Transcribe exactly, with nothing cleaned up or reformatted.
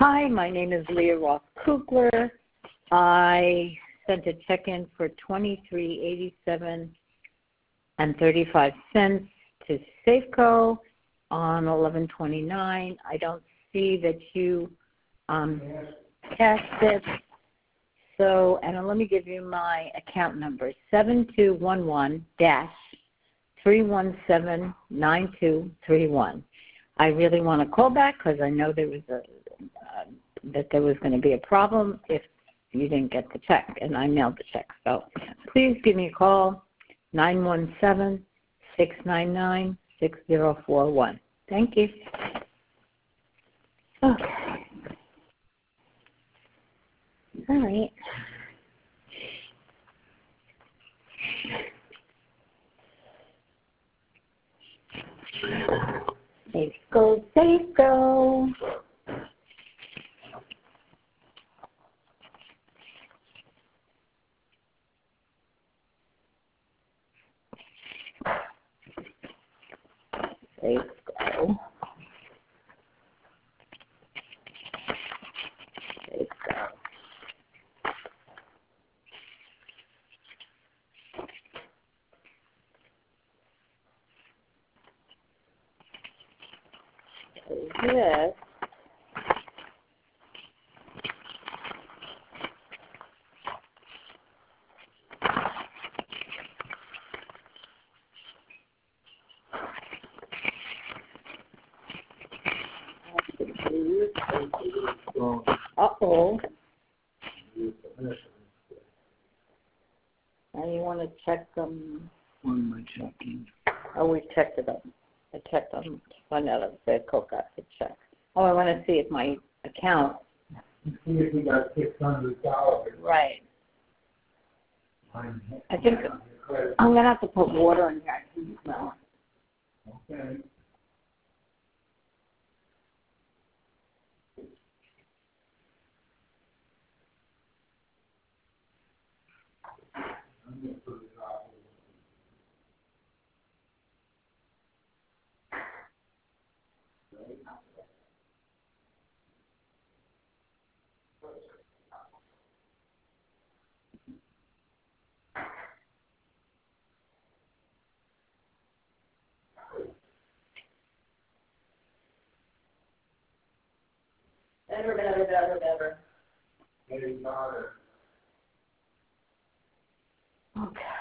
Hi, my name is Leah Roth Kugler. I sent a check in for twenty-three eighty-seven and thirty-five cents to Safeco on eleven twenty-nine. I don't see that you um, cashed it. So, and let me give you my account number, seven two one one dash three one seven nine two three one. I really want to call back because I know there was a uh, that there was going to be a problem if you didn't get the check, and I mailed the check. So please give me a call, nine one seven, six nine nine, six zero four one. Thank you. Okay. All right. Safe go, safe go. Safe go. Safe go. Yes. Uh-oh. Now you want to check them? What am I checking? Oh, we checked it up. I checked them to find out if Safeco got the check. Oh, I want to see if my account. See if we got six hundred dollars. Right. I think I'm going to have to put water in here. I can smell it. Okay. Better, better, better, better. Getting better. Okay.